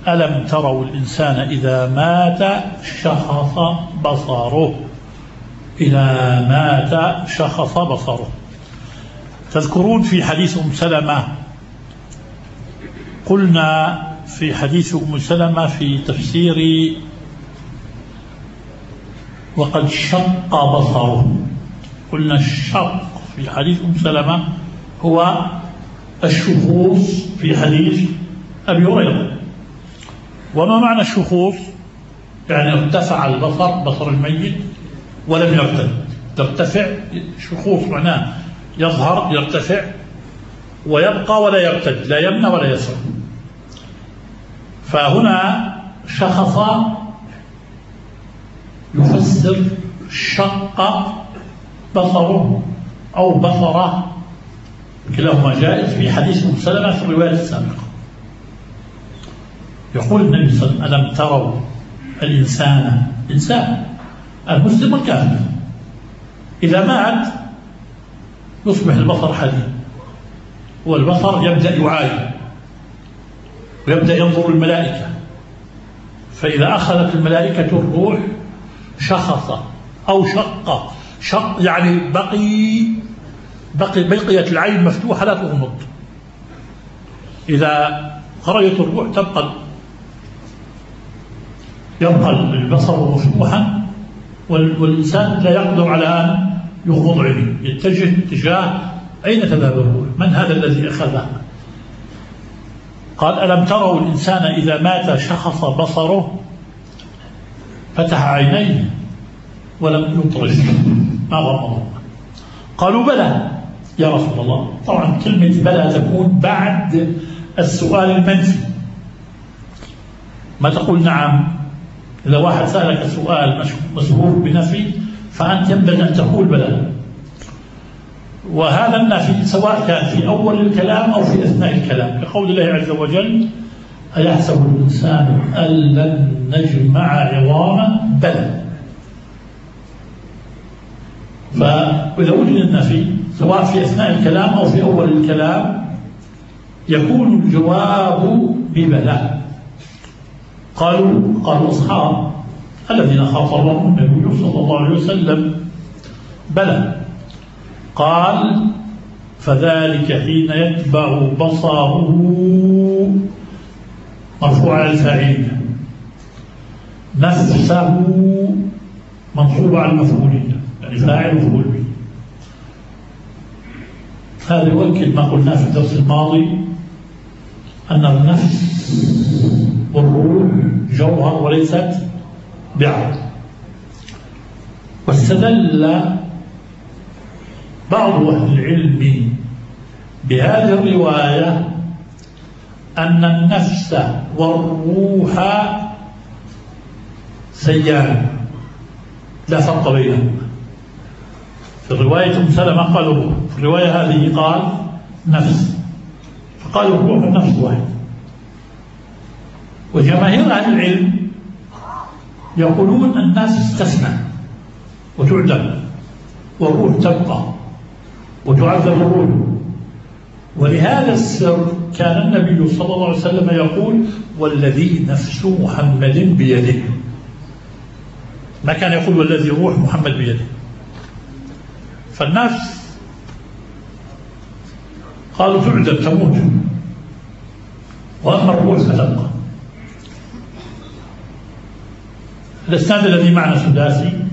ألم تروا الإنسان إذا مات شخص بصره. إذا مات شخص بصره. تذكرون في حديث أم سلمة قلنا في حديث أم سلمة في تفسير وقد شق بصره، قلنا الشق في حديث أم سلمة هو الشخوص في حديث أبي هريرة. وما معنى الشخوص؟ يعني ارتفع البصر، بصر الميت، ولم يرتد. ترتفع شخوص معناه يظهر يرتفع ويبقى ولا يرتد، لا يمنى ولا يسر. فهنا شخص يفسر شق بصره أو بصره، كلاهما جائز في حديث أم سلمة في الرواية السابقة. يقول النبي صلى الله عليه وسلم: ألم تروا الإنسان، إنسان المسلم الكافر، إذا مات يصبح البصر حديد، والبصر يبدأ يعاين ويبدأ ينظر الملائكة، فإذا أخذت الملائكة الروح شخص أو شق يعني بقيت العين مفتوحة لا تغمض. إذا خرجت الروح يبقى البصر مفتوحا، والإنسان لا يقدر على أن يغمض عينه، يتجه اتجاه أين تذهب الروح، من هذا الذي أخذها. قال: ألم تروا الإنسان إذا مات شخص بصره، فتح عينيه ولم يطرش، ما غمض. قالوا: بلى يا رسول الله. طبعا كلمة بلى تكون بعد السؤال المنفي، ما تقول نعم. إذا واحد سألك سؤال مسبوق بنفي فأنت ينبغي أن تقول بلى. وهذا النفي سواء كان في أول الكلام أو في أثناء الكلام، كقول الله عز وجل: أيحسب الإنسان أن لن نجمع عظاما؟ بلى. فإذا وجد النفي سواء في أثناء الكلام أو في أول الكلام يكون الجواب ببلى. قالوا أصحاب الذين خاطبهم النبي صلى الله عليه وسلم: بلى. قال: فذلك حين يتبع بصره، مرفوع على الفاعل، نفسه منصوب على المفعولية، يعني فاعل ومفعول به. هذا يؤكد ما قلنا في الدرس الماضي أن النفس والروح جوهر وليست بعض. واستدل بعض أهل العلم بهذه الرواية أن النفس والروح سيان لا فرق بينهما. في الرواية أم سلمة قالوا روح، في الرواية هذه قال نفس، فقالوا الروح النفس واحد. وجماهير أهل العلم يقولون الناس تستثنى وتعدم، والروح تبقى وتعذب الروح. ولهذا السر كان النبي صلى الله عليه وسلم يقول: والذي نفس محمد بيده. ما كان يقول والذي روح محمد بيده. فالنفس قالوا تعذب تموت، وأما الروح فتبقى. الإسناد الذي معنا سداسي